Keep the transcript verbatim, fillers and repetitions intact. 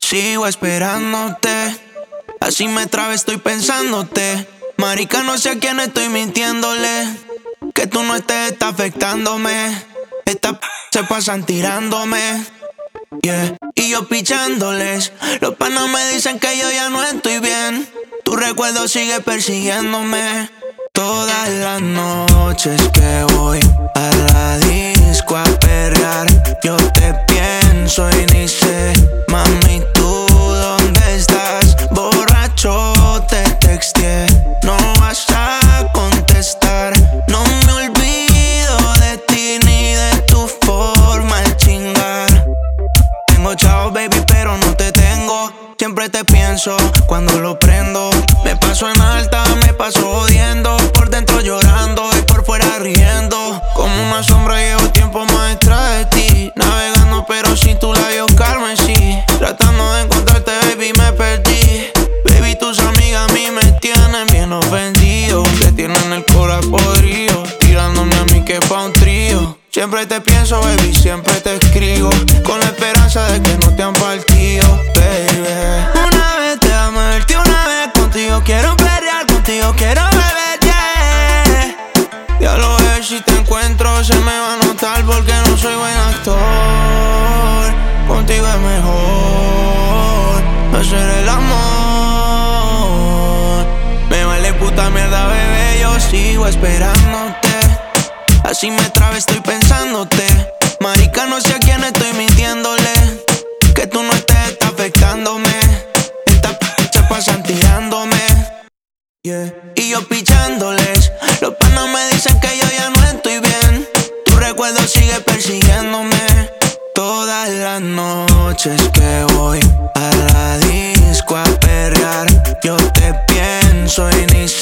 sigo esperándote. Así me trabé, estoy pensándote. Marica, no sé a quién estoy mintiéndole. Que tú no estés, está afectándome. Estas p se pasan tirándome, yeah. Y yo pichándoles. Los panas me dicen que yo ya no estoy bien. Tu recuerdo sigue persiguiéndome. Todas las noches que voy a la disco a perrear, yo te pienso y ni sé, mami, ¿tú dónde estás? Borracho te texteé, no vas a contestar. No me olvido de ti ni de tu forma de chingar. Tengo chao, baby, pero no te tengo. Siempre te pienso cuando lo prendo. Me paso en alta, me paso jodiendo. Por dentro llorando y por fuera riendo. Como una sombra llevo tiempo más detrás de ti. Navegando pero sin tu labios carmesí. Tratando de encontrarte, baby, me perdí. Baby, tus amigas a mí me tienen bien ofendido. Te tienen el corazón podrido, tirándome a mí que pa' un trío. Siempre te pienso, baby, siempre te escribo, con la esperanza de que no te han partido, baby. Una vez te amo verte, una vez contigo quiero perrear, contigo quiero beber, yeah. Ya lo ves, si te encuentro se me va a notar porque no soy buen actor. Contigo es mejor hacer el amor. Me vale puta mierda, bebé, yo sigo esperándote. Así me trabé, estoy pensándote. Marica, no sé a quién estoy mintiéndole. Que tú no estés, está afectándome. Estas p se pasan tirándome, yeah. Y yo pichándoles. Los panas me dicen que yo ya no estoy bien. Tu recuerdo sigue persiguiéndome. Todas las noches que voy a la disco a perrear, yo te pienso y ni sé,